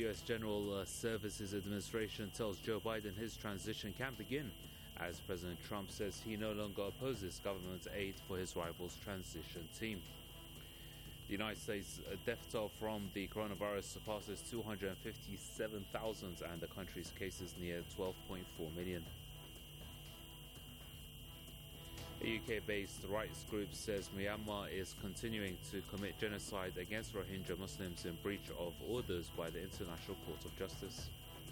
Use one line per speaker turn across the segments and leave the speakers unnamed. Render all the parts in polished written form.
U.S. General Services Administration tells Joe Biden his transition can begin, as President Trump says he no longer opposes government aid for his rival's transition team. The United States death toll from the coronavirus surpasses 257,000 and the country's cases near 12.4 million. A UK-based rights group says Myanmar is continuing to commit genocide against Rohingya Muslims in breach of orders by the International Court of Justice.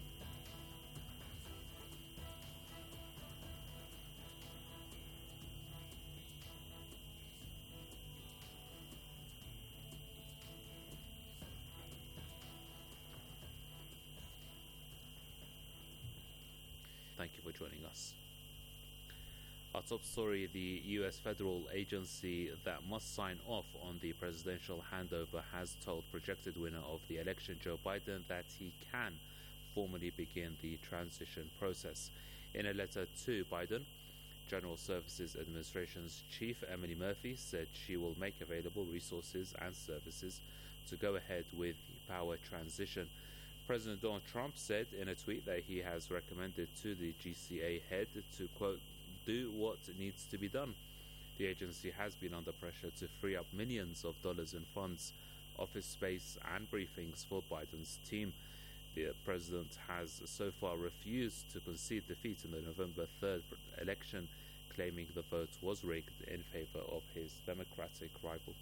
Thank you for joining us. Our top story: the U.S. federal agency that must sign off on the presidential handover has told projected winner of the election, Joe Biden, that he can formally begin the transition process. In a letter to Biden, General Services Administration's Chief Emily Murphy said she will make available resources and services to go ahead with the power transition. President Donald Trump said in a tweet that he has recommended to the GCA head to, quote, do what needs to be done. The agency has been under pressure to free up millions of dollars in funds, office space and briefings for Biden's team. The president has so far refused to concede defeat in the November 3rd election, claiming the vote was rigged in favor of his Democratic rival.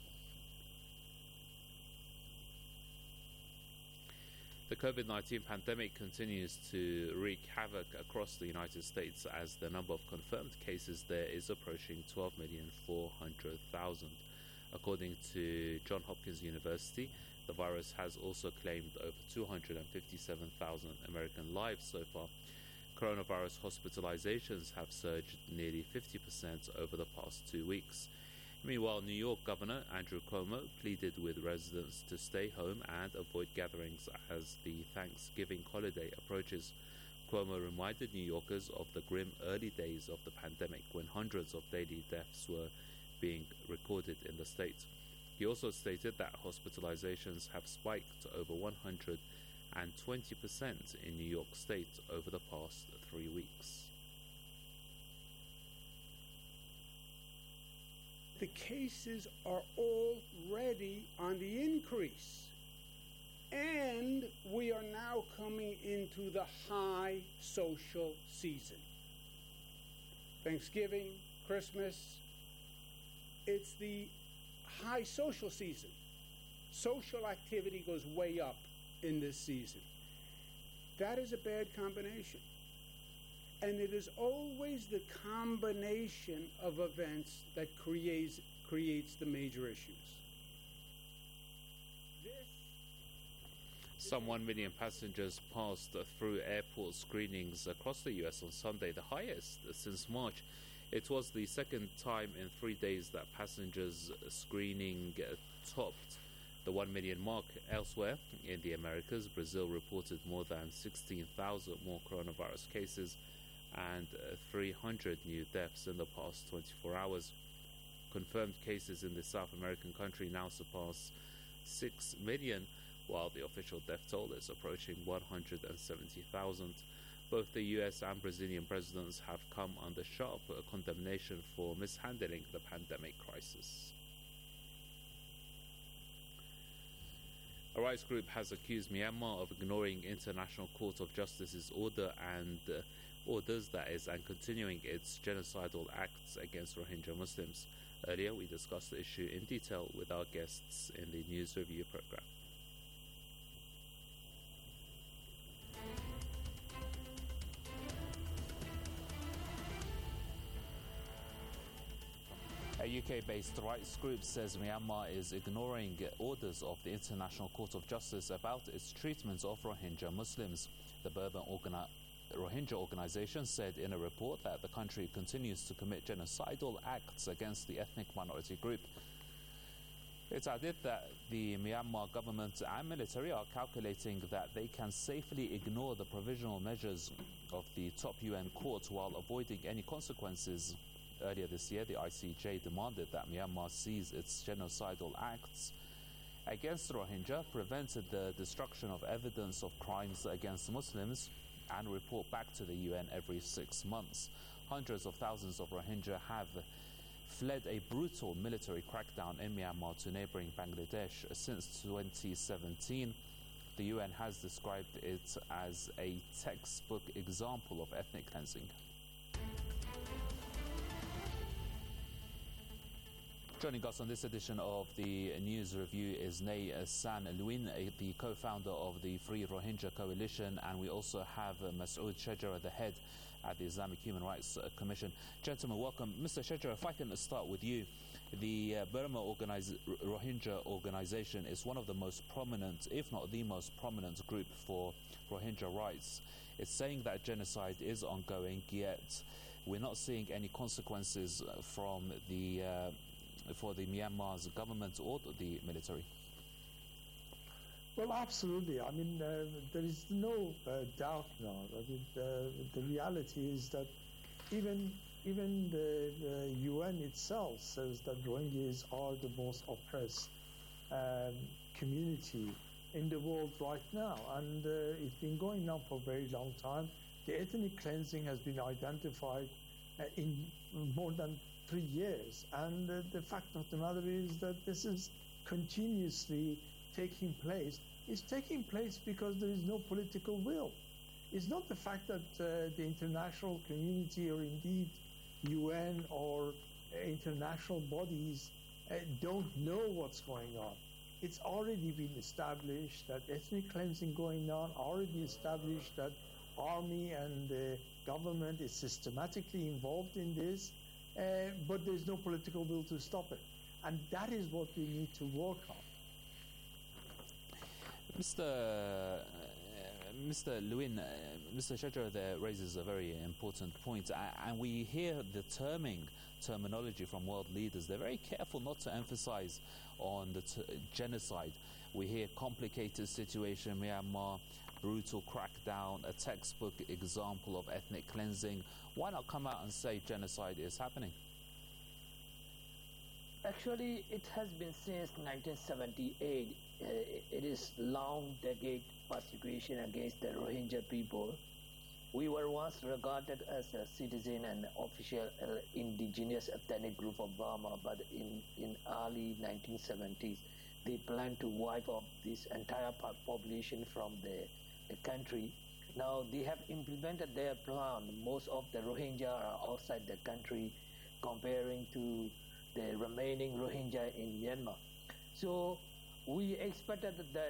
The COVID-19 pandemic continues to wreak havoc across the United States as the number of confirmed cases there is approaching 12,400,000. According to Johns Hopkins University, the virus has also claimed over 257,000 American lives so far. Coronavirus hospitalizations have surged nearly 50% over the past 2 weeks. Meanwhile, New York Governor Andrew Cuomo pleaded with residents to stay home and avoid gatherings as the Thanksgiving holiday approaches. Cuomo reminded New Yorkers of the grim early days of the pandemic when hundreds of daily deaths were being recorded in the state. He also stated that hospitalizations have spiked to over 120% in New York State over the past 3 weeks.
The cases are already on the increase, and we are now coming into the high social season. Thanksgiving, Christmas, it's the high social season. Social activity goes way up in this season. That is a bad combination. And it is always the combination of events that creates the major issues.
Some 1 million passengers passed through airport screenings across the U.S. on Sunday, the highest since March. It was the second time in 3 days that passengers screening topped the 1 million mark. Elsewhere in the Americas, Brazil reported more than 16,000 more coronavirus cases and 300 new deaths in the past 24 hours. Confirmed cases in the South American country now surpass 6 million, while the official death toll is approaching 170,000. Both the US and Brazilian presidents have come under sharp condemnation for mishandling the pandemic crisis. A rights group has accused Myanmar of ignoring International Court of Justice's order and orders and continuing its genocidal acts against Rohingya Muslims. Earlier, we discussed the issue in detail with our guests in the News Review program. A UK-based rights group says Myanmar is ignoring orders of the International Court of Justice about its treatment of Rohingya Muslims. The Burma Rohingya organization said in a report that the country continues to commit genocidal acts against the ethnic minority group. It added that the Myanmar government and military are calculating that they can safely ignore the provisional measures of the top UN court while avoiding any consequences. Earlier this year, the ICJ demanded that Myanmar cease its genocidal acts against Rohingya, prevent the destruction of evidence of crimes against Muslims, and report back to the UN every 6 months. Hundreds of thousands of Rohingya have fled a brutal military crackdown in Myanmar to neighboring Bangladesh since 2017. The UN has described it as a textbook example of ethnic cleansing. Joining us on this edition of the News Review is Nay San Luin, the co-founder of the Free Rohingya Coalition, and we also have Masood Shajara, the head at the Islamic Human Rights Commission. Gentlemen, welcome. Mr. Shajara, if I can start with you. The Burma Rohingya Organization is one of the most prominent, if not the most prominent group for Rohingya rights. It's saying that genocide is ongoing, yet we're not seeing any consequences from for the Myanmar's government or the military.
Well, absolutely. I mean, there is no doubt now. I mean, the reality is that even the UN itself says that Rohingyas are the most oppressed community in the world right now, and it's been going on for a very long time. The ethnic cleansing has been identified in more than 3 years, and the fact of the matter is that this is continuously taking place. It's taking place because there is no political will. It's not the fact that the international community or indeed UN or international bodies don't know what's going on. It's already been established that ethnic cleansing going on, already established that army and the government is systematically involved in this, but there's no political will to stop it. And that is what we need to work on.
Mr. Luin, Mr. Shajara there raises a very important point, and we hear the terminology from world leaders. They're very careful not to emphasize on the genocide. We hear complicated situation in Myanmar, brutal crackdown, a textbook example of ethnic cleansing. Why not come out and say genocide is happening?
Actually, it has been since 1978. It is long decade persecution against the Rohingya people. We were once regarded as a citizen and official indigenous ethnic group of Burma, but in early 1970s, they planned to wipe off this entire population from the country. Now they have implemented their plan. Most of the Rohingya are outside the country comparing to the remaining Rohingya in Myanmar. So we expected that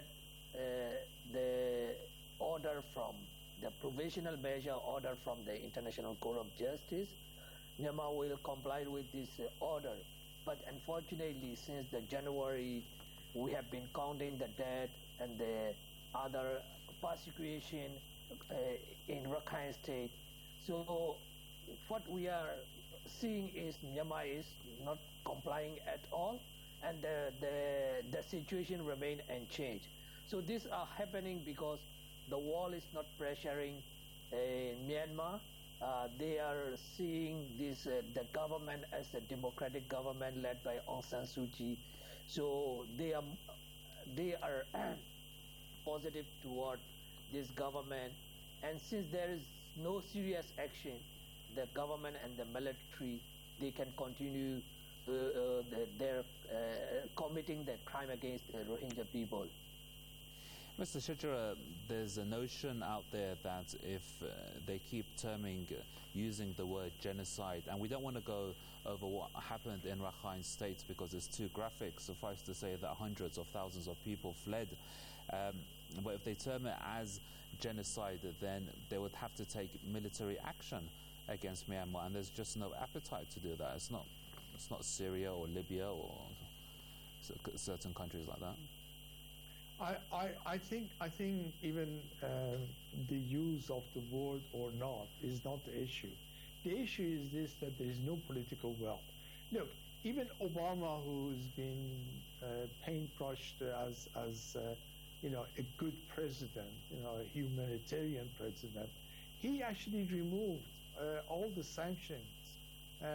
the order from the provisional measure order from the International Court of Justice, Myanmar will comply with this order. But unfortunately, since the January, we have been counting the dead and the other persecution in Rakhine State. So what we are seeing is Myanmar is not complying at all, and the situation remain unchanged. So these are happening because the world is not pressuring Myanmar. They are seeing this the government as a democratic government led by Aung San Suu Kyi. So they are positive toward this government, and since there is no serious action, the government and the military, they can continue their committing the crime against the Rohingya people.
Mr. Shajara, there's a notion out there that if they keep using the word genocide, and we don't want to go over what happened in Rakhine State because it's too graphic, suffice to say that hundreds of thousands of people fled. But if they term it as genocide, then they would have to take military action against Myanmar, and there's just no appetite to do that. It's not Syria or Libya or certain countries like that.
I think even the use of the word or not is not the issue. The issue is this, that there is no political will. Look, even Obama, who's been paintbrushed as a good president, a humanitarian president, he actually removed all the sanctions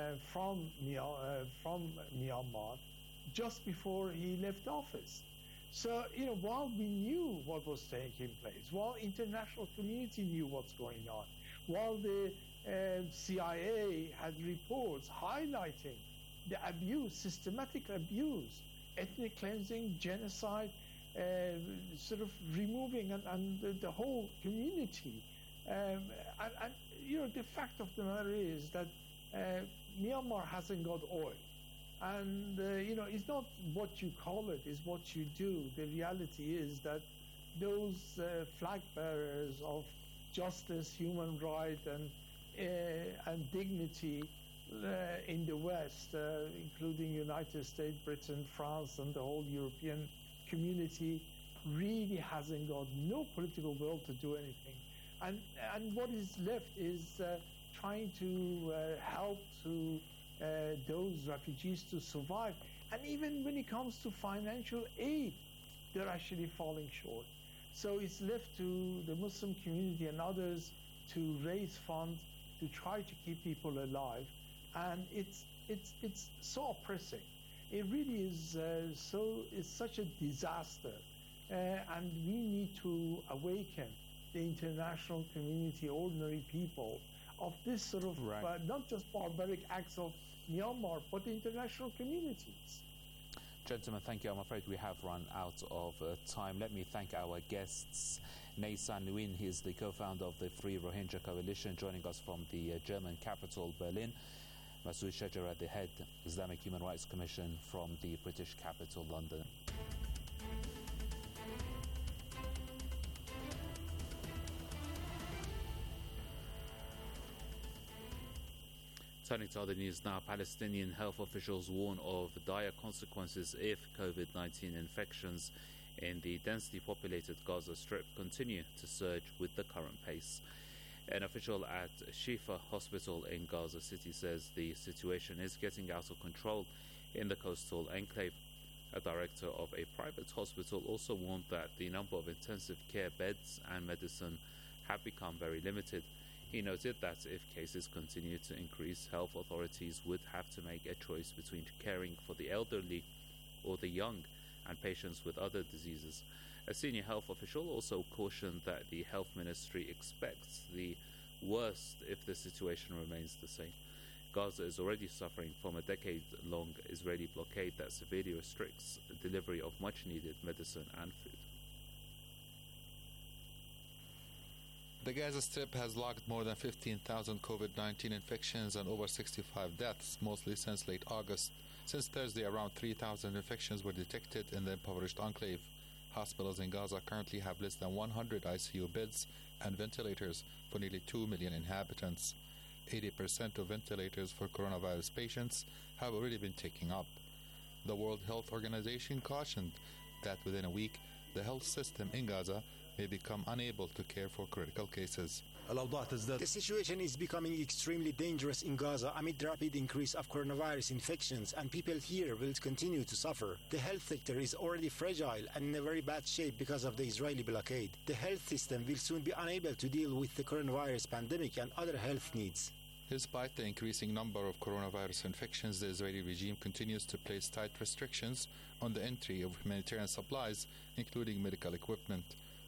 from Myanmar just before he left office. So, while we knew what was taking place, while international community knew what's going on, while the CIA had reports highlighting the abuse, systematic abuse, ethnic cleansing, genocide, sort of removing and the whole community. And the fact of the matter is that Myanmar hasn't got oil. And, it's not what you call it, it's what you do. The reality is that those flag bearers of justice, human rights, and dignity in the West, including United States, Britain, France, and the whole European community, really hasn't got no political will to do anything. And what is left is trying to help to those refugees to survive. And even when it comes to financial aid, they're actually falling short. So it's left to the Muslim community and others to raise funds to try to keep people alive. And it's so oppressive. It really is it's such a disaster. And we need to awaken the international community, ordinary people, of this sort of not just barbaric acts of Myanmar, but the international communities.
Gentlemen, thank you. I'm afraid we have run out of time. Let me thank our guests. Nay San Nguyen, he is the co-founder of the Free Rohingya Coalition, joining us from the German capital, Berlin. Masood Shajara, the head Islamic Human Rights Commission from the British capital, London. Turning to other news now, Palestinian health officials warn of dire consequences if COVID-19 infections in the densely populated Gaza Strip continue to surge with the current pace. An official at Shifa Hospital in Gaza City says the situation is getting out of control in the coastal enclave. A director of a private hospital also warned that the number of intensive care beds and medicine have become very limited. He noted that if cases continue to increase, health authorities would have to make a choice between caring for the elderly or the young and patients with other diseases. A senior health official also cautioned that the health ministry expects the worst if the situation remains the same. Gaza is already suffering from a decade-long Israeli blockade that severely restricts the delivery of much-needed medicine and food.
The Gaza Strip has logged more than 15,000 COVID-19 infections and over 65 deaths, mostly since late August. Since Thursday, around 3,000 infections were detected in the impoverished enclave. Hospitals in Gaza currently have less than 100 ICU beds and ventilators for nearly 2 million inhabitants. 80% of ventilators for coronavirus patients have already been taken up. The World Health Organization cautioned that within a week, the health system in Gaza may become unable to care for critical cases.
The situation is becoming extremely dangerous in Gaza amid rapid increase of coronavirus infections, and people here will continue to suffer. The health sector is already fragile and in a very bad shape because of the Israeli blockade. The health system will soon be unable to deal with the coronavirus pandemic and other health needs.
Despite the increasing number of coronavirus infections, the Israeli regime continues to place tight restrictions on the entry of humanitarian supplies, including medical equipment.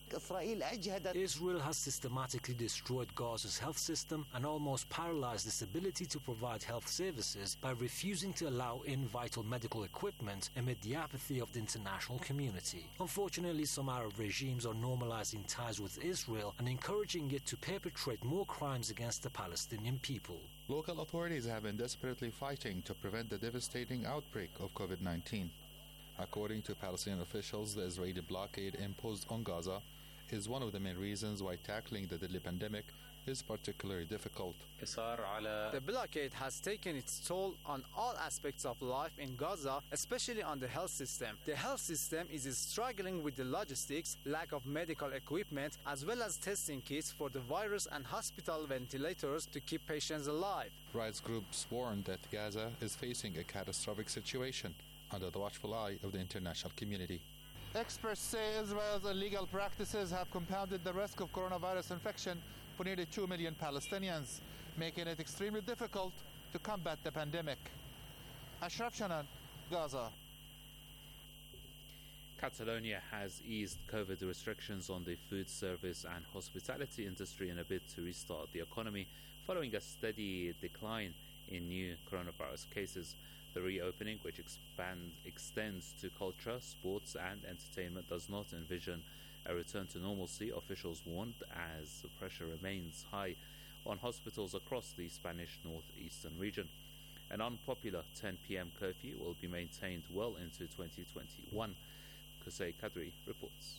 Israel has systematically destroyed Gaza's health system and almost paralyzed its ability to provide health services by refusing to allow in vital medical equipment amid the apathy of the international community. Unfortunately, some Arab regimes are normalizing ties with Israel and encouraging it to perpetrate more crimes against the Palestinian people.
Local authorities have been desperately fighting to prevent the devastating outbreak of COVID-19. According to Palestinian officials, the Israeli blockade imposed on Gaza is one of the main reasons why tackling the deadly pandemic is particularly difficult.
The blockade has taken its toll on all aspects of life in Gaza, especially on the health system. The health system is struggling with the logistics, lack of medical equipment, as well as testing kits for the virus and hospital ventilators to keep patients alive.
Rights groups warn that Gaza is facing a catastrophic situation under the watchful eye of the international community.
Experts say Israel's illegal practices have compounded the risk of coronavirus infection for nearly 2 million Palestinians, making it extremely difficult to combat the pandemic. Ashraf Shanan, Gaza.
Catalonia has eased COVID restrictions on the food service and hospitality industry in a bid to restart the economy following a steady decline in new coronavirus cases. The reopening, which extends to culture, sports and entertainment, does not envision a return to normalcy, officials warned, as the pressure remains high on hospitals across the Spanish northeastern region. An unpopular 10 p.m. curfew will be maintained well into 2021. Qusay Qadri reports.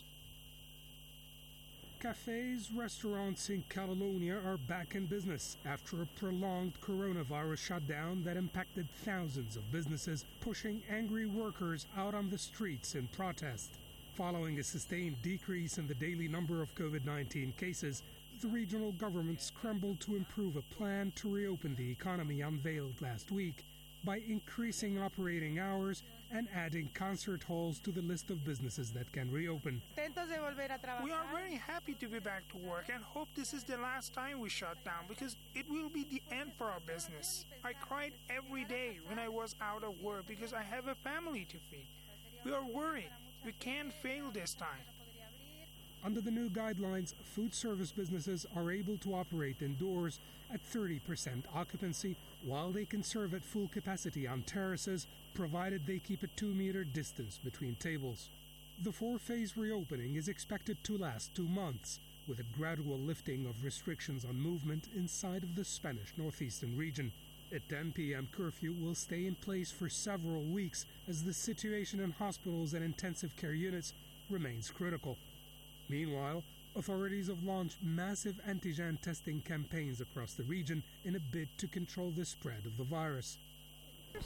Cafes, restaurants in Catalonia are back in business after a prolonged coronavirus shutdown that impacted thousands of businesses, pushing angry workers out on the streets in protest. Following a sustained decrease in the daily number of COVID-19 cases, the regional government scrambled to improve a plan to reopen the economy unveiled last week by increasing operating hours and adding concert halls to the list of businesses that can reopen.
We are very happy to be back to work and hope this is the last time we shut down because it will be the end for our business. I cried every day when I was out of work because I have a family to feed. We are worried. We can't fail this time.
Under the new guidelines, food service businesses are able to operate indoors at 30% occupancy while they can serve at full capacity on terraces, provided they keep a 2-meter distance between tables. The 4-phase reopening is expected to last 2 months, with a gradual lifting of restrictions on movement inside of the Spanish northeastern region. A 10 p.m. curfew will stay in place for several weeks as the situation in hospitals and intensive care units remains critical. Meanwhile, authorities have launched massive antigen testing campaigns across the region in a bid to control the spread of the virus.
The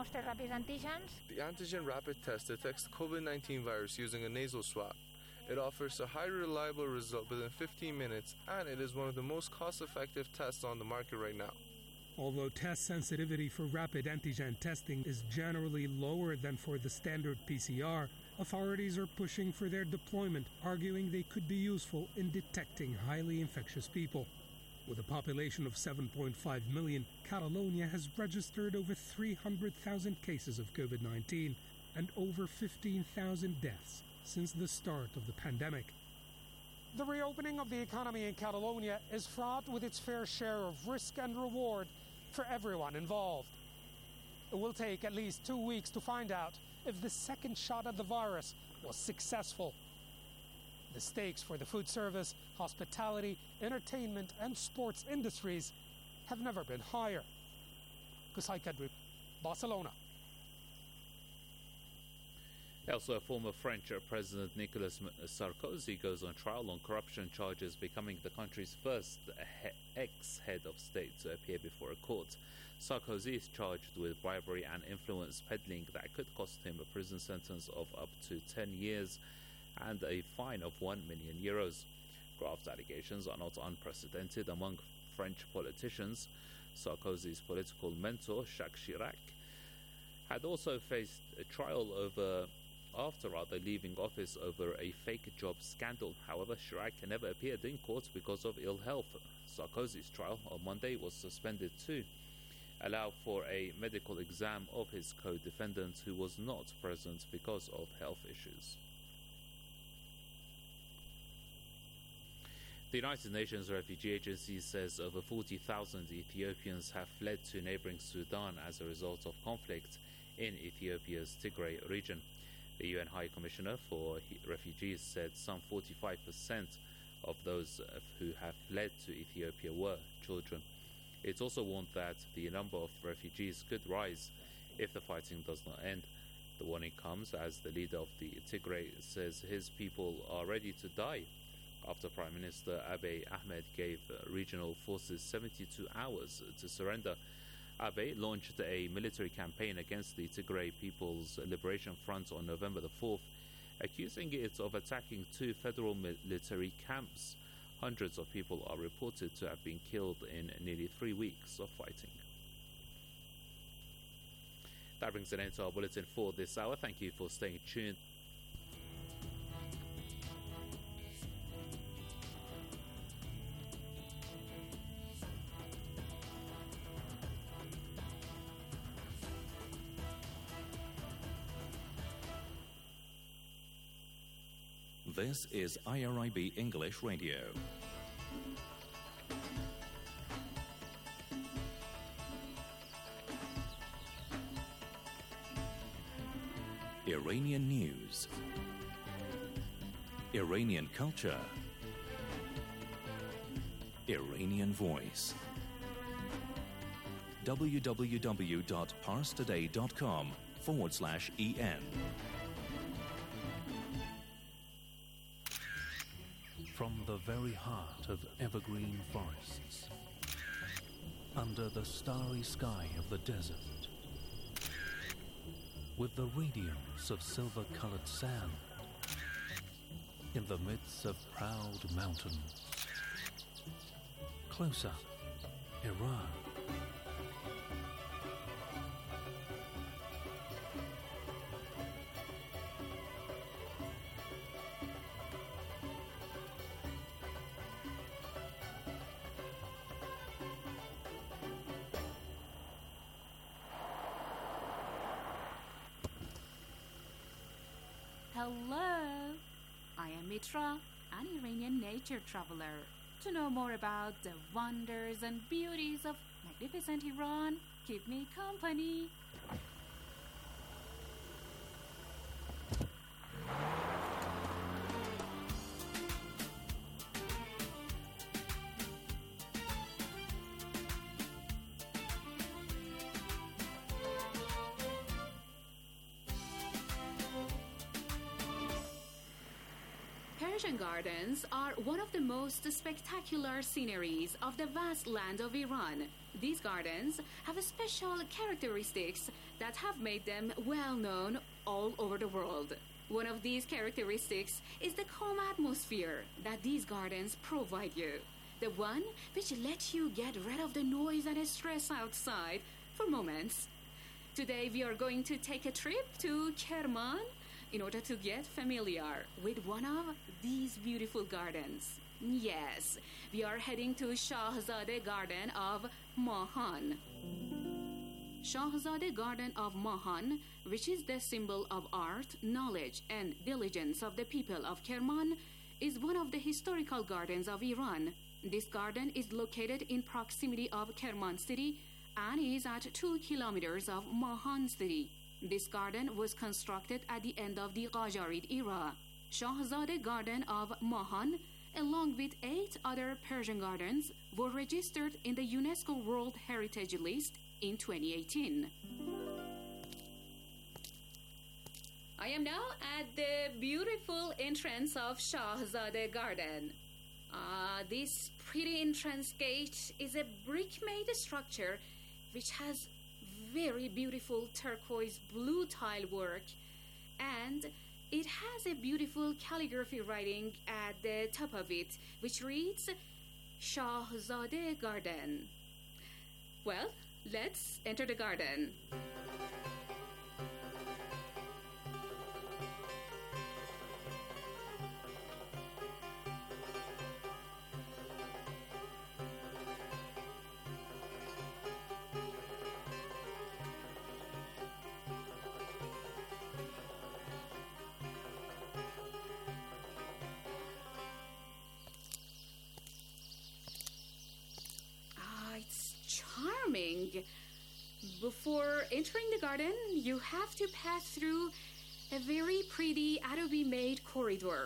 antigen rapid test detects COVID-19 virus using a nasal swab. It offers a highly reliable result within 15 minutes, and it is one of the most cost-effective tests on the market right now.
Although test sensitivity for rapid antigen testing is generally lower than for the standard PCR, authorities are pushing for their deployment, arguing they could be useful in detecting highly infectious people. With a population of 7.5 million, Catalonia has registered over 300,000 cases of COVID-19 and over 15,000 deaths since the start of the pandemic.
The reopening of the economy in Catalonia is fraught with its fair share of risk and reward for everyone involved. It will take at least 2 weeks to find out if the second shot at the virus was successful. The stakes for the food service, hospitality, entertainment, and sports industries have never been higher. Qusay Qadri, Barcelona.
Elsewhere, former French President Nicolas Sarkozy goes on trial on corruption charges, becoming the country's first ex-head of state to appear before a court. Sarkozy is charged with bribery and influence peddling that could cost him a prison sentence of up to 10 years and a fine of €1 million. Graft allegations are not unprecedented among French politicians. Sarkozy's political mentor, Jacques Chirac, had also faced a trial after leaving office over a fake job scandal. However, Chirac never appeared in court because of ill health. Sarkozy's trial on Monday was suspended to allow for a medical exam of his co-defendant, who was not present because of health issues. The United Nations Refugee Agency says over 40,000 Ethiopians have fled to neighboring Sudan as a result of conflict in Ethiopia's Tigray region. The UN High Commissioner for Refugees said some 45% of those who have fled to Ethiopia were children. It also warned that the number of refugees could rise if the fighting does not end. The warning comes as the leader of the Tigray says his people are ready to die after Prime Minister Abiy Ahmed gave regional forces 72 hours to surrender. Abiy launched a military campaign against the Tigray People's Liberation Front on November the 4th, accusing it of attacking 2 federal military camps. Hundreds of people are reported to have been killed in nearly 3 weeks of fighting. That brings an end to our bulletin for this hour. Thank you for staying tuned.
This is IRIB English Radio. Iranian news, Iranian culture, Iranian voice. www.parstoday.com/EN.
From the very heart of evergreen forests, under the starry sky of the desert, with the radiance of silver-colored sand, in the midst of proud mountains, close up, Iran.
Hello, I am Mitra, an Iranian nature traveler. To know more about the wonders and beauties of magnificent Iran, keep me company. Persian Gardens are one of the most spectacular sceneries of the vast land of Iran. These gardens have special characteristics that have made them well known all over the world. One of these characteristics is the calm atmosphere that these gardens provide you, the one which lets you get rid of the noise and stress outside for moments. Today we are going to take a trip to Kerman in order to get familiar with one of these beautiful gardens. Yes, we are heading to Shahzadeh Garden of Mahan. Shahzadeh Garden of Mahan, which is the symbol of art, knowledge, and diligence of the people of Kerman, is one of the historical gardens of Iran. This garden is located in proximity of Kerman city and is at 2 kilometers of Mahan city. This garden was constructed at the end of the Qajarid era. Shahzadeh Garden of Mahan, along with 8 other Persian gardens, were registered in the UNESCO World Heritage List in 2018. I am now at the beautiful entrance of Shahzadeh Garden. This pretty entrance gate is a brick-made structure which has very beautiful turquoise blue tile work, and it has a beautiful calligraphy writing at the top of it, which reads Shahzadeh Garden. Well, let's enter the garden. Before entering the garden, you have to pass through a very pretty adobe-made corridor.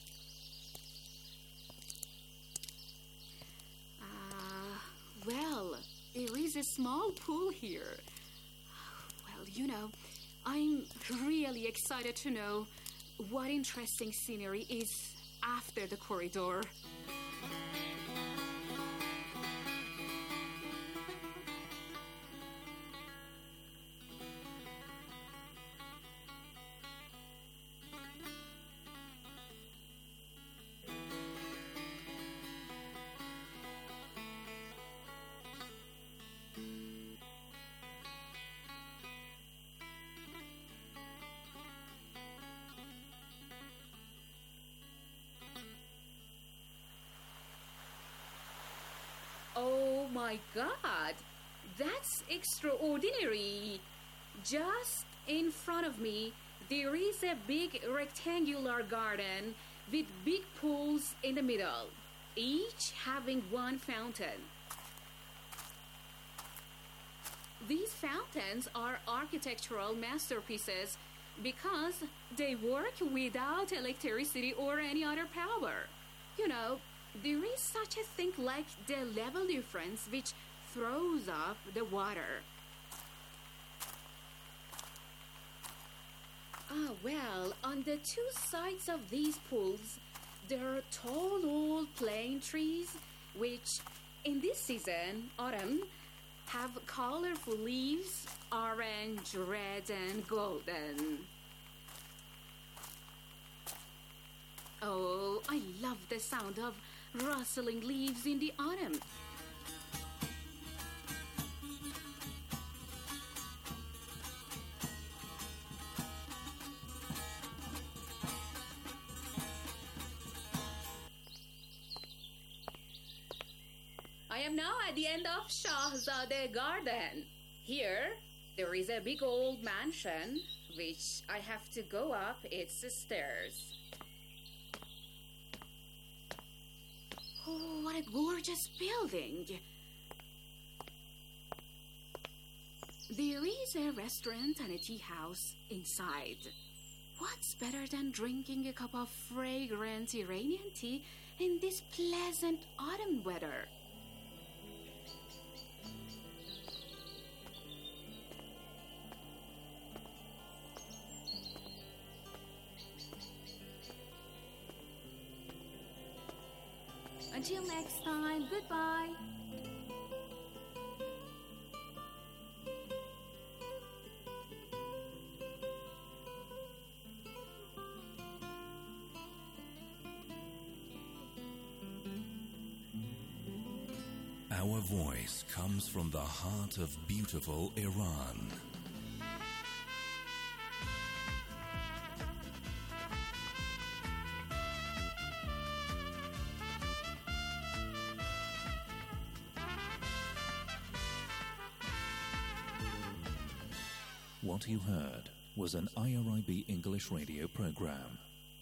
Well, there is a small pool here. Well, you know, I'm really excited to know what interesting scenery is after the corridor. Oh my God, that's extraordinary. Just in front of me, there is a big rectangular garden with big pools in the middle, each having one fountain. These fountains are architectural masterpieces because they work without electricity or any other power. You know, there is such a thing like the level difference which throws up the water. Well, on the two sides of these pools, there are tall old plane trees which, in this season, autumn, have colorful leaves, orange, red, and golden. Oh, I love the sound of rustling leaves in the autumn. I am now at the end of Shahzadeh Garden. Here, there is a big old mansion, which I have to go up its stairs. Oh, what a gorgeous building! There is a restaurant and a tea house inside. What's better than drinking a cup of fragrant Iranian tea in this pleasant autumn weather? Until next time, goodbye.
Our voice comes from the heart of beautiful Iran. What you heard was an IRIB English radio program.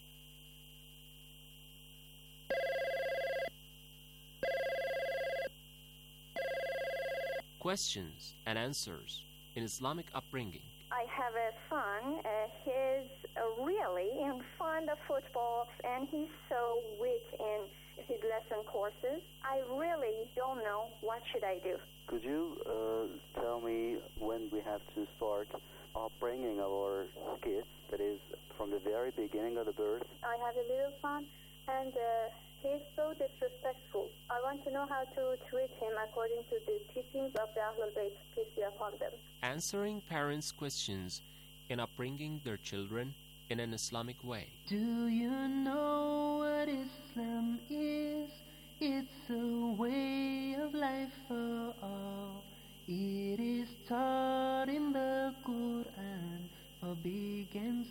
Questions and answers in Islamic upbringing.
I have a son. He's really fond of football, and he's so weak in his lesson courses. I really don't know what should I do.
Could you tell me when we have to start upbringing our kids, that is, from the very beginning of the birth?
I have a little son, and he's so disrespectful. I want to know how to treat him according to the teachings of the Ahlul Bayt, peace be upon them.
Answering parents' questions in upbringing their children in an Islamic way.
Do you know what Islam is? It's a way of life for all. It is taught in the Quran for big and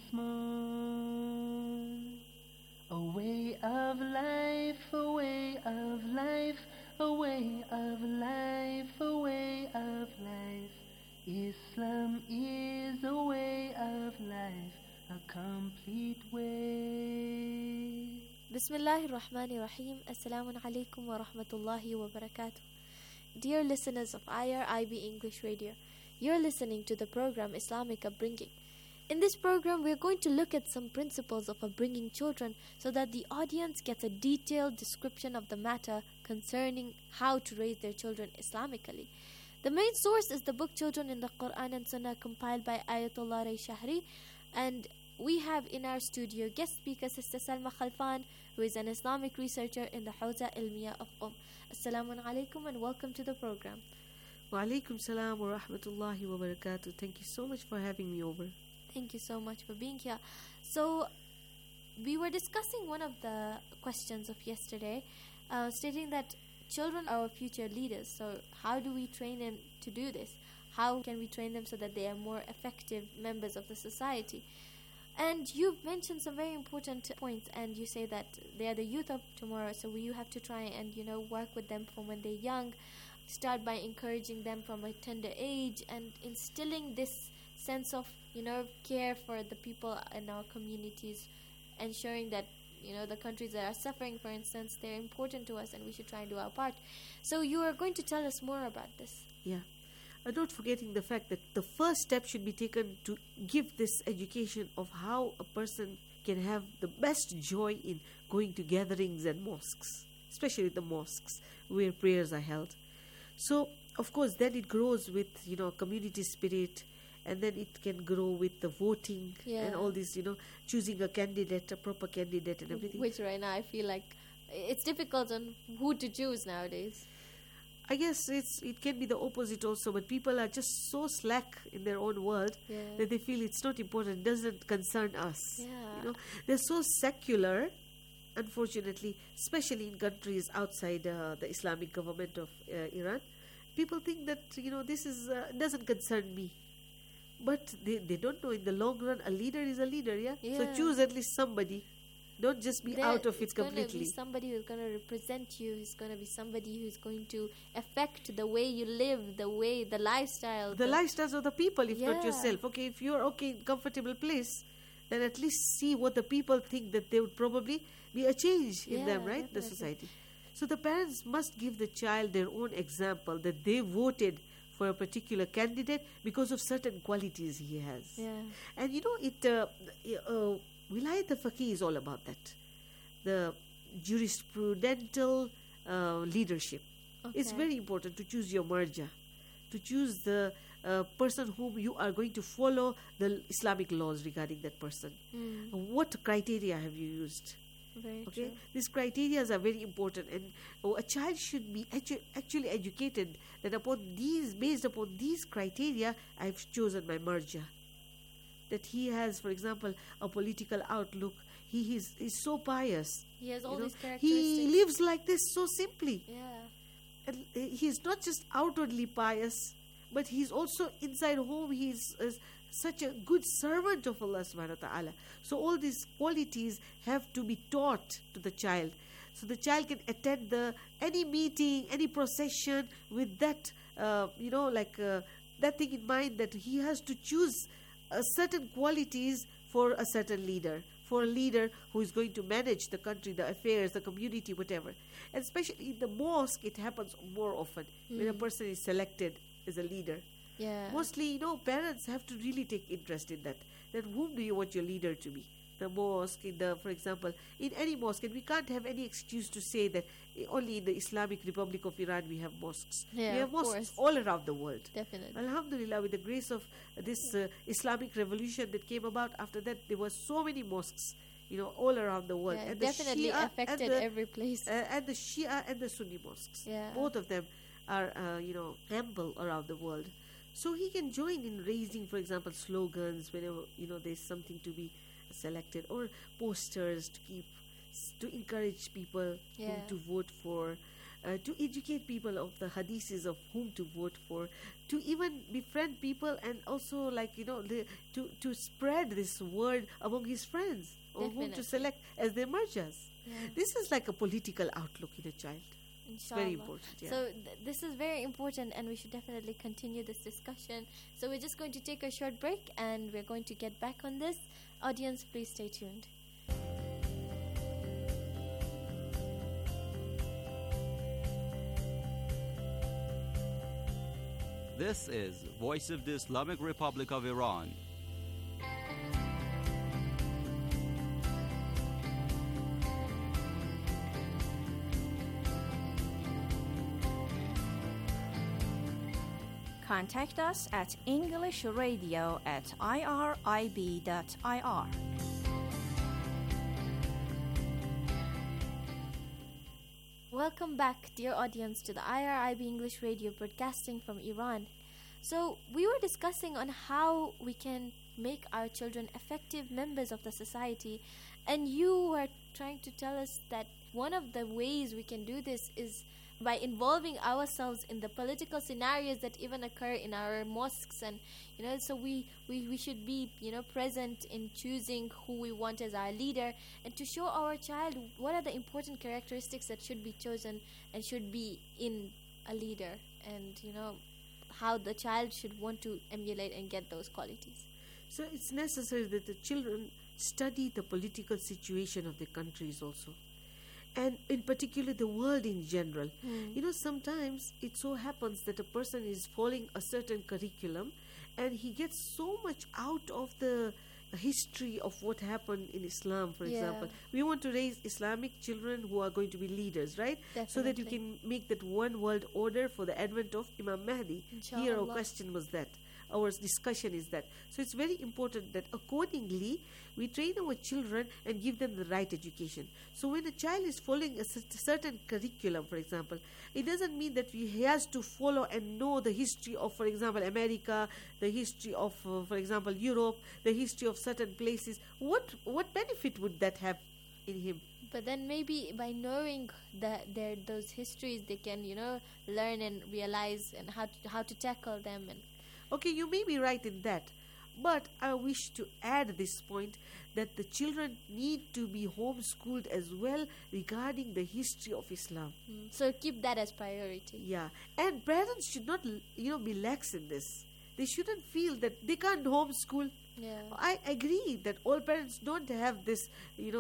small. A way of life, a way of life, a way of life, a way of life. Islam is a way of life, a complete way.
Bismillahir Rahmanir Rahim. Assalamu alaikum wa rahmatullahi wa barakatuh. Dear listeners of IRIB English Radio, you're listening to the program Islamic Upbringing. In this program, we're going to look at some principles of upbringing children so that the audience gets a detailed description of the matter concerning how to raise their children Islamically. The main source is the book Children in the Quran and Sunnah, compiled by Ayatollah Ray Shahri, and we have in our studio guest speaker Sister Salma Khalfan, who is an Islamic researcher in the Hawza Ilmiya of Assalamu alaikum and welcome to the program.
Wa alaikum salam wa rahmatullahi wa barakatuh. Thank you so much for having me over.
Thank you so much for being here. So, we were discussing one of the questions of yesterday, stating that children are our future leaders. So, how do we train them to do this? How can we train them so that they are more effective members of the society? And you've mentioned some very important points, and you say that they are the youth of tomorrow, so you have to try and, work with them from when they're young. Start by encouraging them from a tender age and instilling this sense of, care for the people in our communities, ensuring that the countries that are suffering, for instance, they're important to us and we should try and do our part. So you are going to tell us more about this.
Yeah. Not forgetting the fact that the first step should be taken to give this education of how a person can have the best joy in going to gatherings and mosques, especially the mosques where prayers are held. So, of course, then it grows with, community spirit, and then it can grow with the voting and all this, choosing a candidate, a proper candidate and everything.
Which right now I feel like it's difficult on who to choose nowadays.
I guess it can be the opposite also, but people are just so slack in their own world that they feel it's not important, doesn't concern us.
Yeah.
They're so secular, unfortunately, especially in countries outside the Islamic government of Iran. People think that, this is doesn't concern me. But they don't know in the long run a leader is a leader, So choose at least somebody. Don't just be out of it completely.
It's going to be somebody who's going to represent you. It's going to be somebody who's going to affect the way you live, the lifestyle.
The lifestyles of the people, if not yourself. Okay, if you're in comfortable place, then at least see what the people think, that there would probably be a change in them, right?
Definitely.
The society. So the parents must give the child their own example, that they voted for a particular candidate because of certain qualities he has.
Yeah.
And Wilayat al-Faqih is all about that. The jurisprudential leadership.
Okay.
It's very important to choose your marja, to choose the person whom you are going to follow the Islamic laws regarding that person. What criteria have you used?
Very
okay,
true.
These criteria are very important, and a child should be actually educated that based upon these criteria, I've chosen my marja. That he has, for example, a political outlook. He's so pious.
He has all these characteristics.
He lives like this so simply.
Yeah.
And he's not just outwardly pious, but he's also inside home. He's such a good servant of Allah subhanahu wa ta'ala. So all these qualities have to be taught to the child. So the child can attend any meeting, any procession with that, that thing in mind, that he has to choose certain qualities for a certain leader, for a leader who is going to manage the country, the affairs, the community, whatever. And especially in the mosque, it happens more often when a person is selected as a leader.
Yeah.
Mostly, parents have to really take interest in that. That whom do you want your leader to be? The mosque, for example, in any mosque, and we can't have any excuse to say that only in the Islamic Republic of Iran we have mosques.
Yeah,
we have mosques all around the world.
Definitely.
Alhamdulillah, with the grace of this Islamic revolution that came about after that, there were so many mosques, all around the world.
Yeah,
and
definitely
the Shia
affected every place.
And the Shia and the Sunni mosques.
Yeah.
Both of them are, ample around the world. So he can join in raising, for example, slogans whenever, there's something to be selected, or posters to encourage people whom to vote for, to educate people of the hadiths of whom to vote for, to even befriend people, and also to spread this word among his friends on whom to select as their marjas.
Yeah.
This is like a political outlook in a child. It's very important. Yeah.
So this is very important, and we should definitely continue this discussion. So we're just going to take a short break, and we're going to get back on this. Audience, please stay tuned.
This is Voice of the Islamic Republic of Iran.
Contact us at englishradio@irib.ir.
Welcome back, dear audience, to the IRIB English Radio broadcasting from Iran. So we were discussing on how we can make our children effective members of the society, and you were trying to tell us that one of the ways we can do this is by involving ourselves in the political scenarios that even occur in our mosques, and so we should be present in choosing who we want as our leader, and to show our child what are the important characteristics that should be chosen and should be in a leader, and how the child should want to emulate and get those qualities.
So it's necessary that the children study the political situation of the countries also, and in particular the world in general. Sometimes it so happens that a person is following a certain curriculum and he gets so much out of the history of what happened in Islam, for example. We want to raise Islamic children who are going to be leaders, right? So that you can make that one world order for the advent of Imam Mahdi.
Inshallah.
Here our question was that. Our discussion is that. So it's very important that accordingly we train our children and give them the right education. So when a child is following a certain curriculum, for example, it doesn't mean that he has to follow and know the history of, for example, America, the history of, for example, Europe, the history of certain places. What benefit would that have in him?
But then maybe by knowing those histories, they can, learn and realize and how to tackle them. And
okay, you may be right in that. But I wish to add this point that the children need to be homeschooled as well regarding the history of Islam.
So keep that as priority.
Yeah. And parents should not, be lax in this. They shouldn't feel that they can't homeschool.
Yeah.
I agree that all parents don't have this,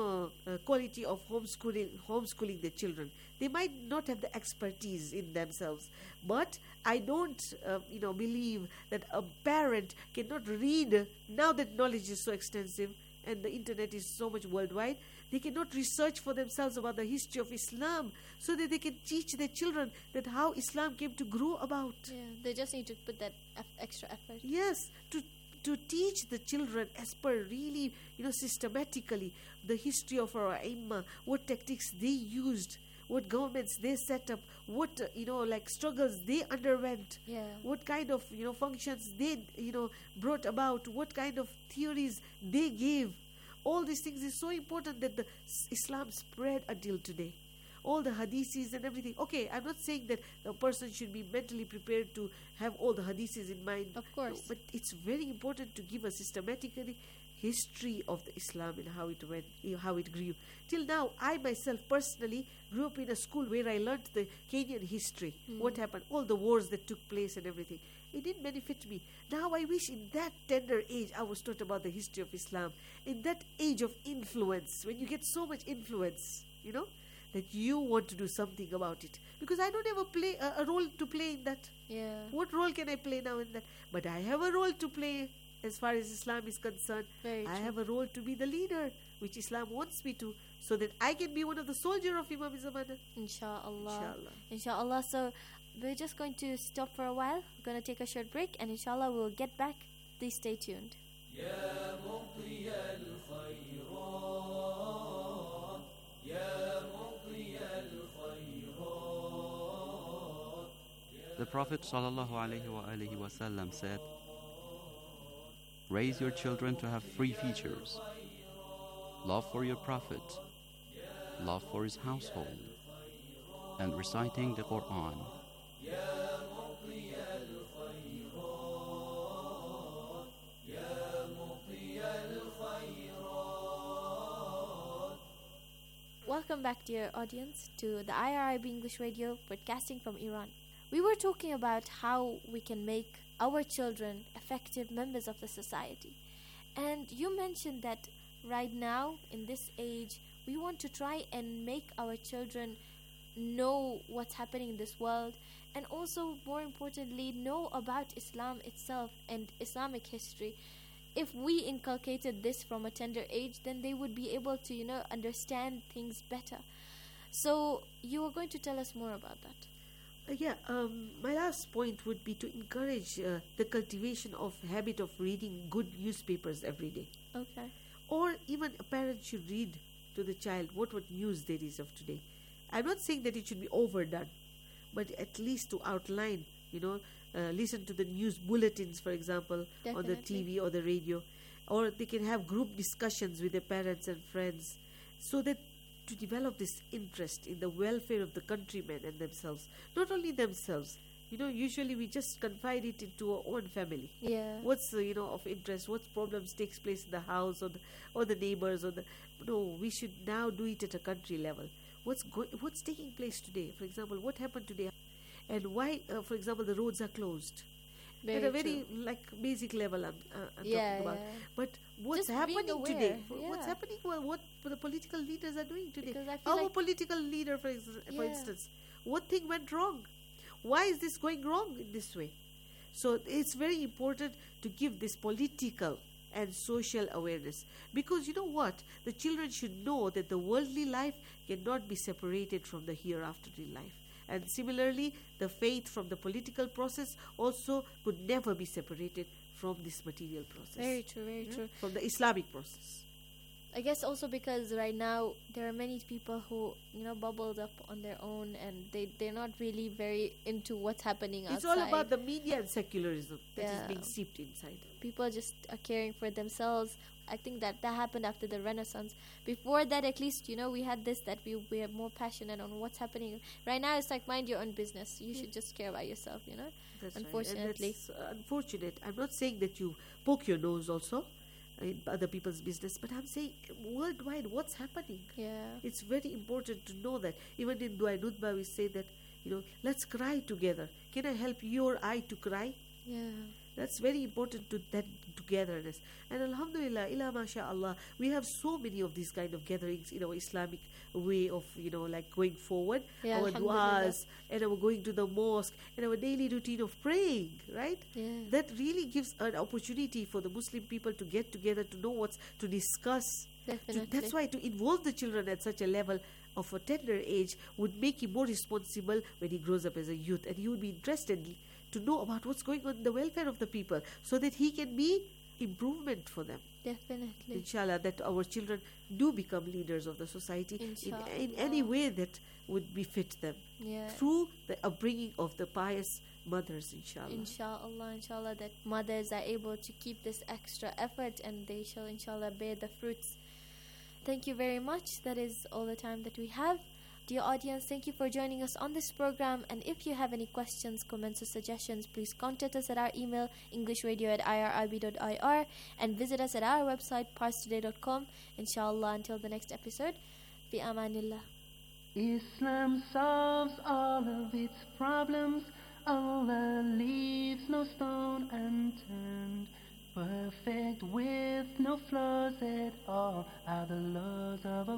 quality of homeschooling their children. They might not have the expertise in themselves. But I don't, believe that a parent cannot read, now that knowledge is so extensive and the internet is so much worldwide, they cannot research for themselves about the history of Islam so that they can teach their children that how Islam came to grow about.
Yeah, they just need to put that extra effort.
Yes, to teach the children as per really, systematically the history of our Aimma, what tactics they used, what governments they set up, what, struggles they underwent, what kind of, functions they, brought about, what kind of theories they gave. All these things is so important that the Islam spread until today. All the hadiths and everything. Okay, I'm not saying that a person should be mentally prepared to have all the hadiths in mind.
Of course.
No, but it's very important to give a systematically history of the Islam and how it went, how it grew. Till now, I myself personally grew up in a school where I learnt the Kenyan history. What happened, all the wars that took place and everything. It didn't benefit me. Now I wish in that tender age I was taught about the history of Islam. In that age of influence, when you get so much influence, that you want to do something about it. Because I don't have a role to play in that.
Yeah.
What role can I play now in that? But I have a role to play as far as Islam is concerned.
Very
I
true.
have a role to be the leader, which Islam wants me to, so that I can be one of the soldiers of Imam Zamana.
Inshallah. Inshallah. So we're just going to stop for a while. We're going to take a short break, and inshallah we'll get back. Please stay tuned.
The Prophet ﷺ said, raise your children to have three features: love for your Prophet, love for his household, and reciting the Quran.
Welcome back, dear audience, to the IRIB English Radio, broadcasting from Iran. We were talking about how we can make our children effective members of the society. And you mentioned that right now, in this age, we want to try and make our children know what's happening in this world, and also, more importantly, know about Islam itself and Islamic history. If we inculcated this from a tender age, then they would be able to, understand things better. So you are going to tell us more about that.
My last point would be to encourage the cultivation of habit of reading good newspapers every day.
Okay.
Or even a parent should read to the child what news there is of today. I'm not saying that it should be overdone, but at least to outline, listen to the news bulletins, for example, on the TV or the radio. Or they can have group discussions with their parents and friends, so that to develop this interest in the welfare of the countrymen and themselves. Not only themselves. Usually we just confide it into our own family.
Yeah.
What's, of interest, what problems takes place in the house or the neighbors No, we should now do it at a country level. What's taking place today? For example, what happened today? And why, for example, the roads are closed?
Very
at a very
true.
like basic level I'm
Yeah,
talking about.
yeah.
But what's
Just being
happening
aware,
today?
yeah.
What's happening? Well, what the political leaders are doing today?
Because I feel
Our
like-
political leader, for
Yeah.
instance, what thing went wrong? Why is this going wrong in this way? So it's very important to give this political and social awareness, because you know what, the children should know that the worldly life cannot be separated from the hereafterly life, and similarly the faith from the political process also could never be separated from this material process.
Very true, very true.
From the Islamic process.
I guess also because right now there are many people who, bubbled up on their own, and they're not really very into what's happening outside.
It's all about the media and secularism that is
Yeah.
being seeped inside.
People just are caring for themselves. I think that happened after the Renaissance. Before that, at least, we had this, that we are more passionate on what's happening. Right now, it's like, mind your own business. You should just care about yourself,
That's
Unfortunately.
right. And that's unfortunate. I'm not saying that you poke your nose also in other people's business, but I'm saying worldwide, what's happening?
Yeah.
It's very important to know that. Even in Dua Nudba, we say that, let's cry together. Can I help your eye to cry?
Yeah.
That's very important to that togetherness. And alhamdulillah, ila masha'Allah, we have so many of these kind of gatherings in our Islamic way of, like going forward.
Yeah,
our
alhamdulillah.
du'as and our going to the mosque and our daily routine of praying, right?
Yeah.
That really gives an opportunity for the Muslim people to get together, to know what's to discuss.
Definitely.
That's why to involve the children at such a level of a tender age would make him more responsible when he grows up as a youth, and he would be interested to know about what's going on in the welfare of the people, so that he can be improvement for them.
Definitely.
Inshallah, that our children do become leaders of the society in any way that would befit them,
Yeah.
through the upbringing of the pious mothers, inshallah.
Inshallah, that mothers are able to keep this extra effort, and they shall inshallah bear the fruits. Thank you very much. That is all the time that we have. Dear audience, thank you for joining us on this program, and if you have any questions, comments or suggestions, please contact us at our email englishradio@irib.ir, and visit us at our website parstoday.com. Inshallah, until the next episode, fi amanillah.
Islam solves all of its problems. Allah leaves no stone unturned. Perfect with no flaws at all are the laws of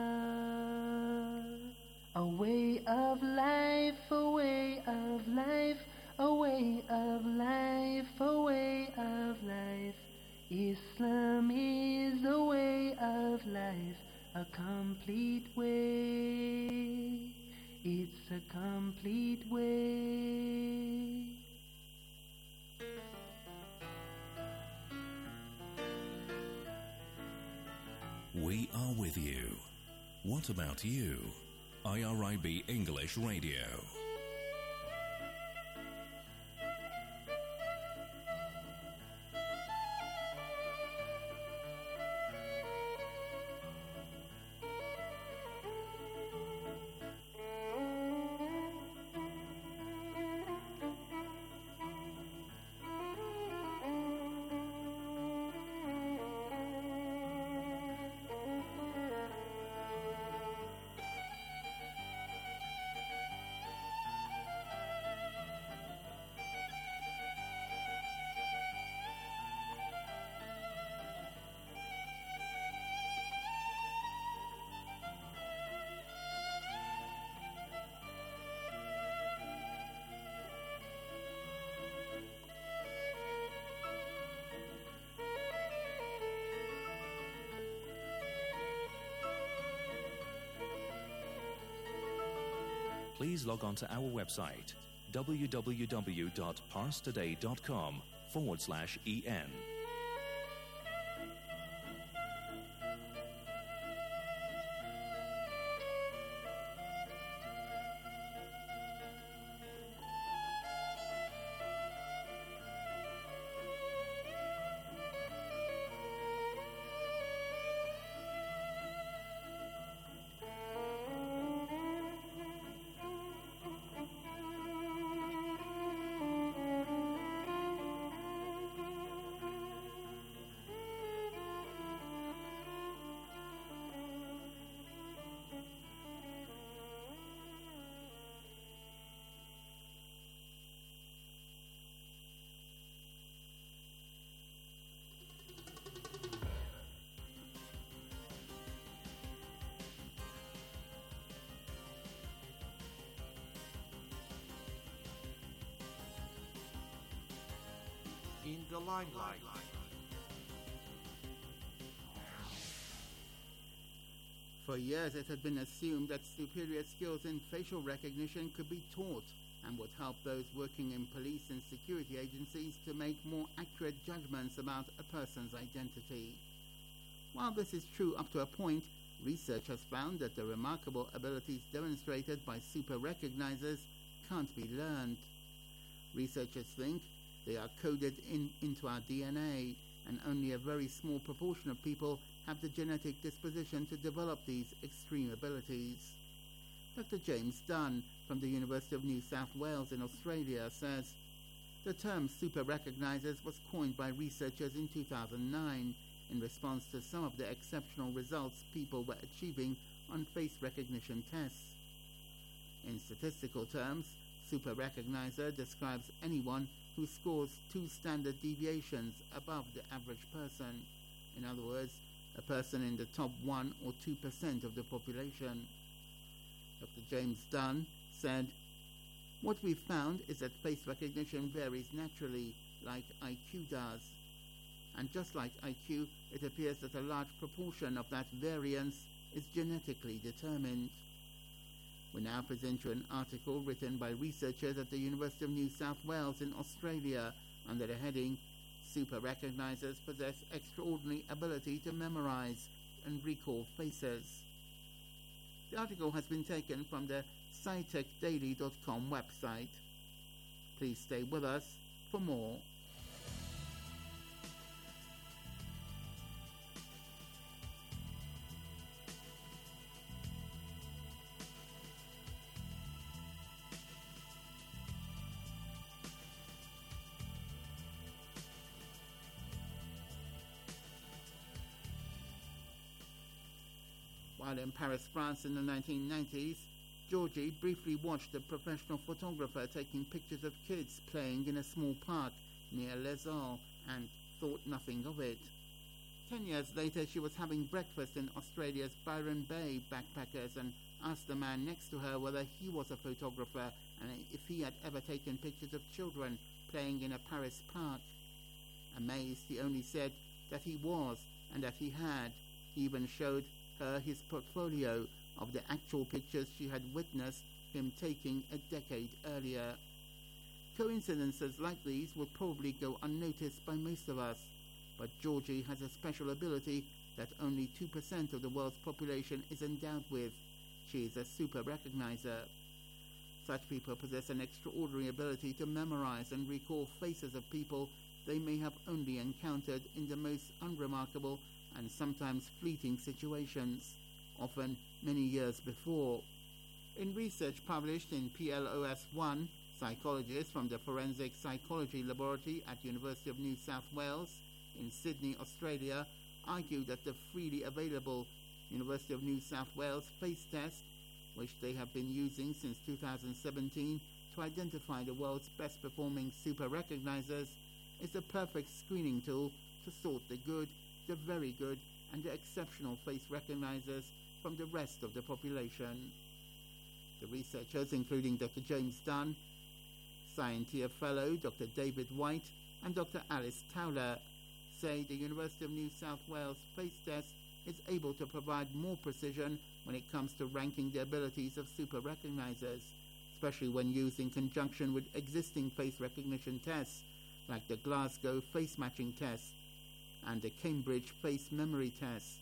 Allah. A way of life, a way of life, a way of life, a way of life. Islam is a way of life, a complete way. It's a complete way.
We are with you. What about you? IRIB English Radio. Please log on to our website www.parstoday.com/en.
the limelight.
For years, it had been assumed that superior skills in facial recognition could be taught and would help those working in police and security agencies to make more accurate judgments about a person's identity. While this is true up to a point, research has found that the remarkable abilities demonstrated by super recognizers can't be learned. Researchers think they are coded into our DNA, and only a very small proportion of people have the genetic disposition to develop these extreme abilities. Dr. James Dunn from the University of New South Wales in Australia says, the term super recognizers was coined by researchers in 2009 in response to some of the exceptional results people were achieving on face recognition tests. In statistical terms, super recognizer describes anyone who scores 2 standard deviations above the average person. In other words, a person in the top 1 or 2% of the population. Dr. James Dunn said, what we've found is that face recognition varies naturally, like IQ does. And just like IQ, it appears that a large proportion of that variance is genetically determined. We now present you an article written by researchers at the University of New South Wales in Australia under the heading, Super Recognizers Possess Extraordinary Ability to Memorize and Recall Faces. The article has been taken from the scitechdaily.com website. Please stay with us for more. While in Paris, France in the 1990s, Georgie briefly watched a professional photographer taking pictures of kids playing in a small park near Les Halles and thought nothing of it. 10 years later, she was having breakfast in Australia's Byron Bay backpackers and asked the man next to her whether he was a photographer and if he had ever taken pictures of children playing in a Paris park. Amazed, he only said that he was and that he had. He even showed her his portfolio of the actual pictures she had witnessed him taking a decade earlier. Coincidences like these would probably go unnoticed by most of us, but Georgie has a special ability that only 2% of the world's population is endowed with. She is a super recognizer. Such people possess an extraordinary ability to memorize and recall faces of people they may have only encountered in the most unremarkable and sometimes fleeting situations, often many years before. In research published in PLOS 1, psychologists from the Forensic Psychology Laboratory at University of New South Wales in Sydney, Australia, argue that the freely available University of New South Wales face test, which they have been using since 2017 to identify the world's best performing super recognizers, is a perfect screening tool to sort the good, the very good, and the exceptional face recognizers from the rest of the population. The researchers, including Dr. James Dunn, Scientia Fellow Dr. David White, and Dr. Alice Towler, say the University of New South Wales face test is able to provide more precision when it comes to ranking the abilities of super recognizers, especially when used in conjunction with existing face recognition tests like the Glasgow face matching test and the Cambridge face memory test.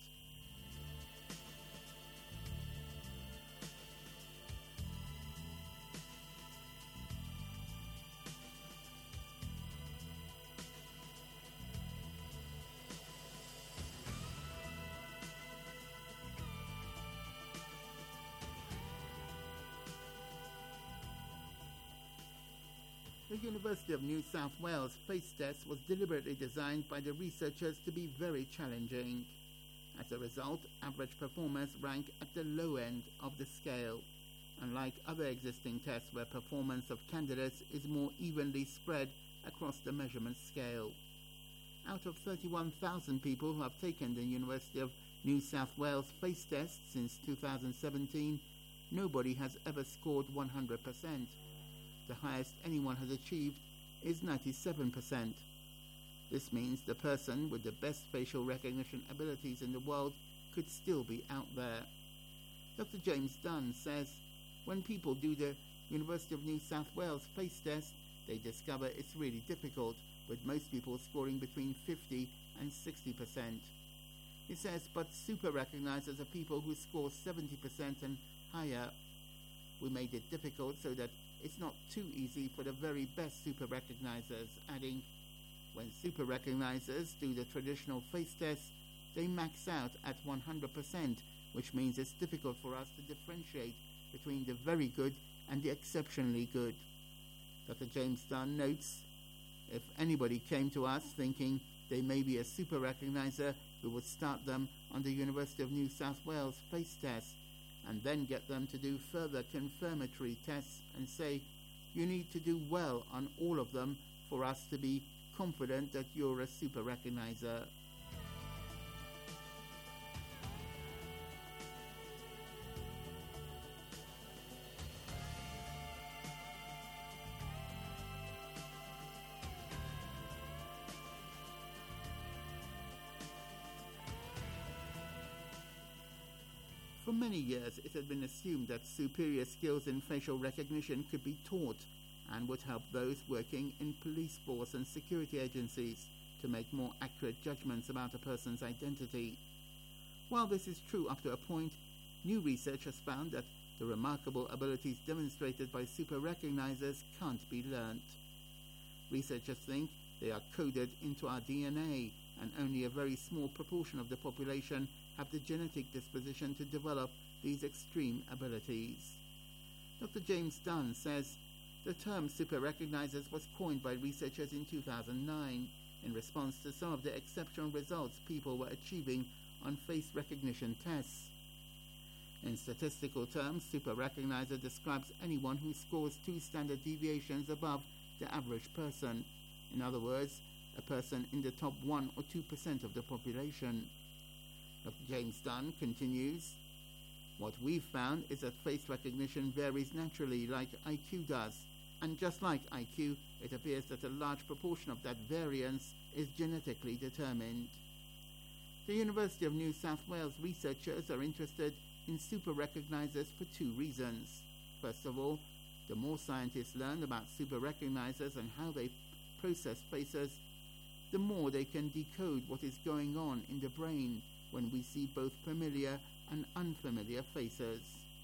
The University of New South Wales face test was deliberately designed by the researchers to be very challenging. As a result, average performers rank at the low end of the scale, unlike other existing tests where performance of candidates is more evenly spread across the measurement scale. Out of 31,000 people who have taken the University of New South Wales face test since 2017, nobody has ever scored 100%. The highest anyone has achieved is 97%. This means the person with the best facial recognition abilities in the world could still be out there. Dr. James Dunn says when people do the University of New South Wales face test, they discover it's really difficult, with most people scoring between 50 and 60%. He says, but super recognizers are people who score 70% and higher. We made it difficult so that it's not too easy for the very best super recognizers, adding, when super recognizers do the traditional face test, they max out at 100%, which means it's difficult for us to differentiate between the very good and the exceptionally good. Dr. James Dunn notes, if anybody came to us thinking they may be a super recognizer, we would start them on the University of New South Wales face test and then get them to do further confirmatory tests and say, you need to do well on all of them for us to be confident that you're a super recognizer. For many years, it had been assumed that superior skills in facial recognition could be taught and would help those working in police force and security agencies to make more accurate judgments about a person's identity. While this is true up to a point, new research has found that the remarkable abilities demonstrated by super recognizers can't be learnt. Researchers think they are coded into our DNA, and only a very small proportion of the population have the genetic disposition to develop these extreme abilities. Dr. James Dunn says the term super recognizers was coined by researchers in 2009 in response to some of the exceptional results people were achieving on face recognition tests. In statistical terms, super recognizer describes anyone who scores 2 standard deviations above the average person. In other words, a person in the top 1 or 2% of the population. Dr. James Dunn continues, what we've found is that face recognition varies naturally like IQ does, and just like IQ, it appears that a large proportion of that variance is genetically determined. The University of New South Wales researchers are interested in super recognizers for 2 reasons. First of all, the more scientists learn about super recognizers and how they process faces, the more they can decode what is going on in the brain when we see both familiar and unfamiliar faces.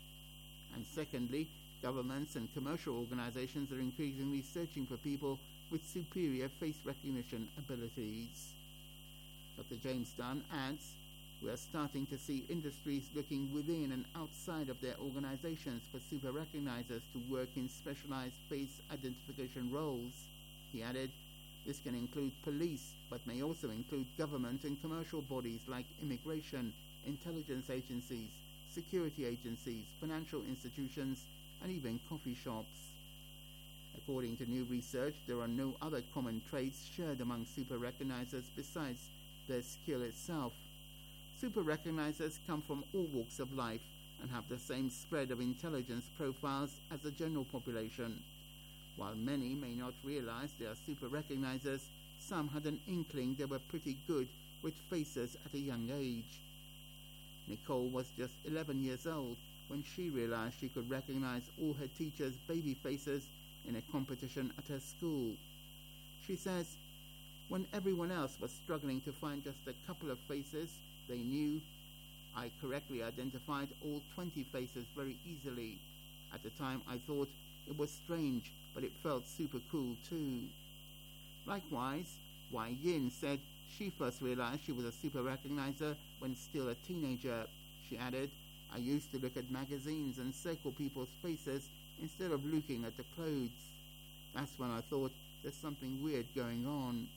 And secondly, governments and commercial organizations are increasingly searching for people with superior face recognition abilities. Dr. James Dunn adds, we are starting to see industries looking within and outside of their organizations for super recognizers to work in specialized face identification roles. He added, this can include police, but may also include government and commercial bodies like immigration, intelligence agencies, security agencies, financial institutions, and even coffee shops. According to new research, there are no other common traits shared among super recognizers besides their skill itself. Super recognizers come from all walks of life and have the same spread of intelligence profiles as the general population. While many may not realize they are super recognizers, some had an inkling they were pretty good with faces at a young age. Nicole was just 11 years old when she realized she could recognize all her teachers' baby faces in a competition at her school. She says, when everyone else was struggling to find just a couple of faces they knew, I correctly identified all 20 faces very easily. At the time I thought it was strange, but it felt super cool too. Likewise, Wai Yin said she first realized she was a super recognizer when still a teenager. She added, I used to look at magazines and circle people's faces instead of looking at the clothes. That's when I thought there's something weird going on.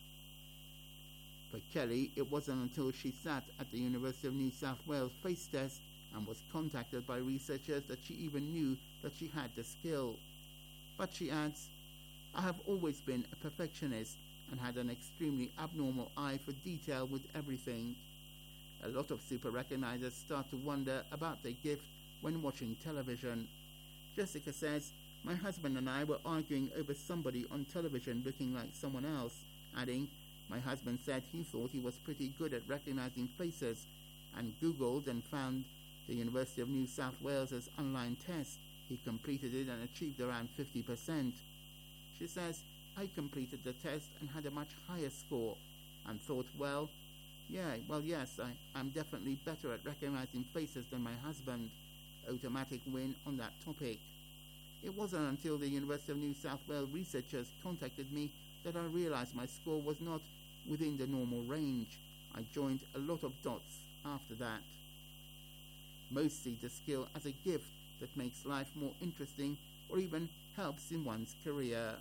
For Kelly, it wasn't until she sat at the University of New South Wales face test and was contacted by researchers that she even knew that she had the skill. But she adds, I have always been a perfectionist and had an extremely abnormal eye for detail with everything. A lot of super recognizers start to wonder about their gift when watching television. Jessica says, my husband and I were arguing over somebody on television looking like someone else, adding, My husband said he thought he was pretty good at recognizing faces and Googled and found the University of New South Wales' online test. He completed it and achieved around 50%. She says, I completed the test and had a much higher score and thought, yes, I'm definitely better at recognizing faces than my husband. Automatic win on that topic. It wasn't until the University of New South Wales researchers contacted me that I realized my score was not within the normal range. I joined a lot of dots after that. Most see the skill as a gift that makes life more interesting or even helps in one's career.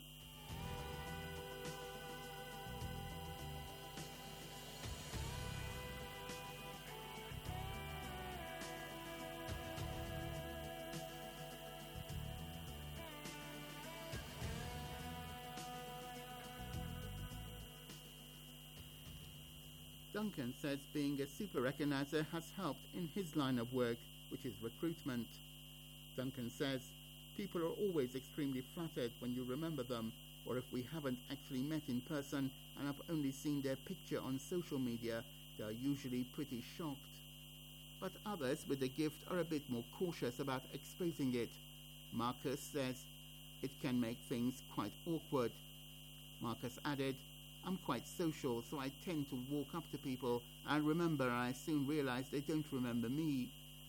Duncan says being a super recognizer has helped in his line of work, which is recruitment. Duncan says, people are always extremely flattered when you remember them, or if we haven't actually met in person and have only seen their picture on social media, they are usually pretty shocked. But others with the gift are a bit more cautious about exposing it. Marcus says it can make things quite awkward. Marcus added, I'm quite social, so I tend to walk up to people and remember, and I soon realize they don't remember me.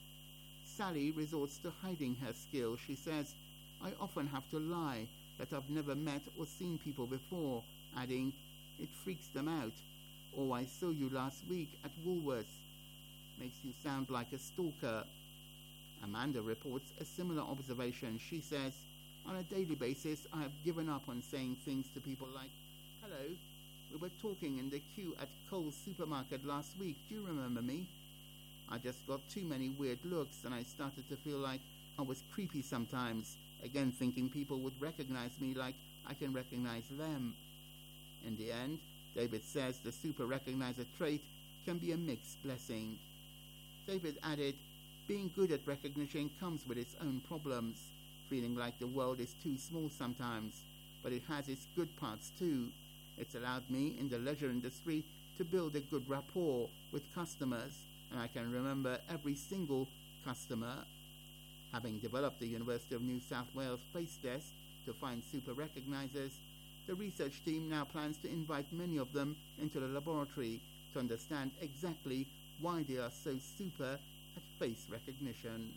Sally resorts to hiding her skill. She says, I often have to lie that I've never met or seen people before, adding, it freaks them out. Oh, I saw you last week at Woolworths. Makes you sound like a stalker. Amanda reports a similar observation. She says, on a daily basis, I have given up on saying things to people like, hello, we were talking in the queue at Coles supermarket last week. Do you remember me? I just got too many weird looks and I started to feel like I was creepy sometimes, again thinking people would recognize me like I can recognize them. In the end, David says the super recognizer trait can be a mixed blessing. David added, being good at recognition comes with its own problems, feeling like the world is too small sometimes, but it has its good parts too. It's allowed me in the leisure industry to build a good rapport with customers, and I can remember every single customer. Having developed the University of New South Wales face test to find super recognizers, the research team now plans to invite many of them into the laboratory to understand exactly why they are so super at face recognition.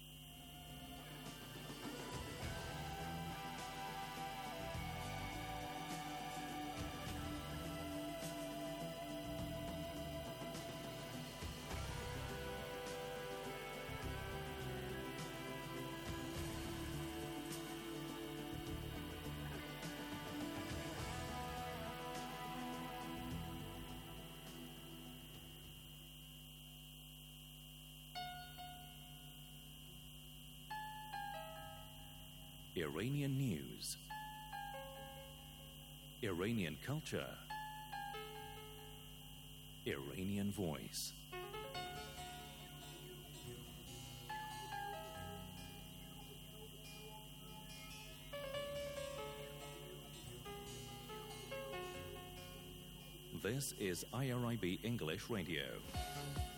Iranian news, Iranian culture, Iranian voice. This is IRIB English Radio.